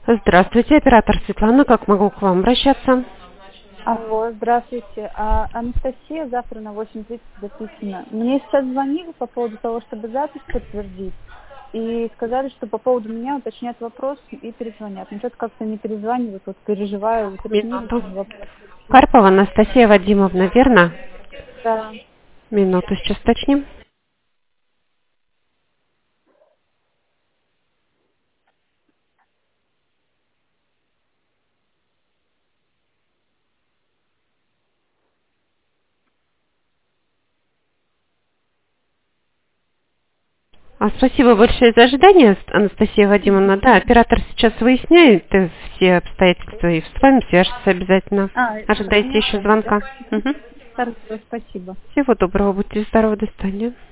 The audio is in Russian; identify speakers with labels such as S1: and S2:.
S1: Здравствуйте, оператор Светлана, как могу к вам обращаться?
S2: Алло, здравствуйте. Анастасия, завтра на 8:30 записано. Мне сейчас звонили по поводу того, чтобы запись подтвердить. И сказали, что по поводу меня уточнят вопрос и перезвонят. Но что-то как-то не перезванивают, вот переживаю, уточнили
S1: Минуту.
S2: вопрос.
S1: Карпова Анастасия Вадимовна, верно?
S2: Да.
S1: Минуту, сейчас уточним. Спасибо большое за ожидание, Анастасия Вадимовна. Да, оператор сейчас выясняет все обстоятельства и с вами свяжется обязательно. Ожидайте еще
S2: Конечно, да?
S1: звонка. Мгм.
S2: Хорошо, спасибо.
S1: Всего доброго, будьте здоровы, до свидания.